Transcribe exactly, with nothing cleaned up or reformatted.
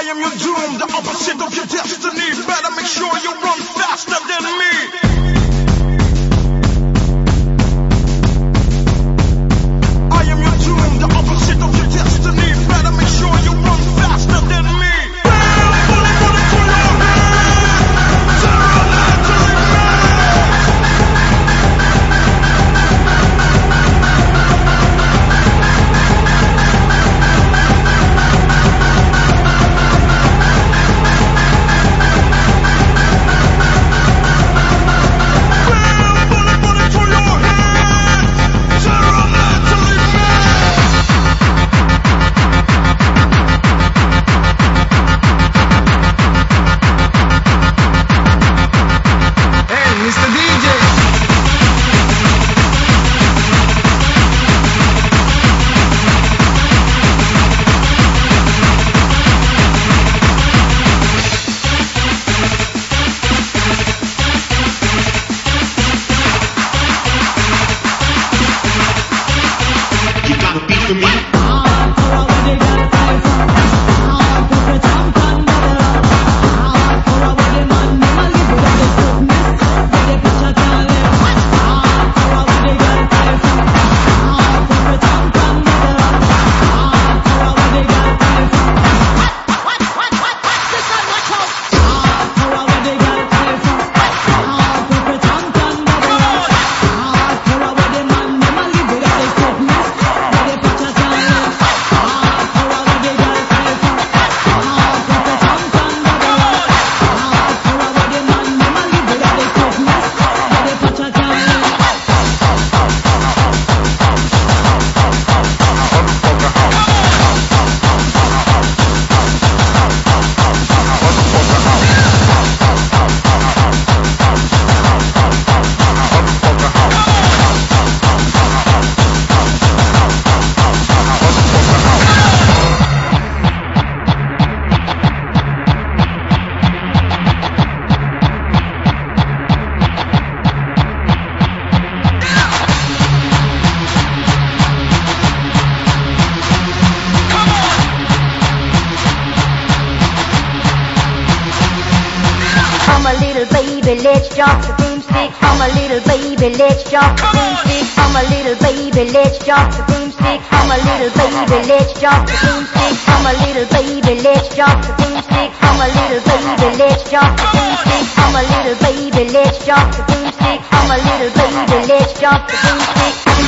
am your doom, the opposite of your destiny. Better make sure you run faster than me. I am your doom, the opposite of your destiny. Better make sure you run faster than me. Bullet, bullet to your head. Zero night to let's drop the broomstick. I'm a little baby, let's drop the broomstick. I'm a little baby, let's drop the broomstick. I'm a little baby, let's drop the broomstick. I'm a little baby, let's drop the broomstick. I'm a little baby, let's drop the broomstick. I'm a little baby, let's drop the broomstick. I'm a little baby, let's drop the broomstick.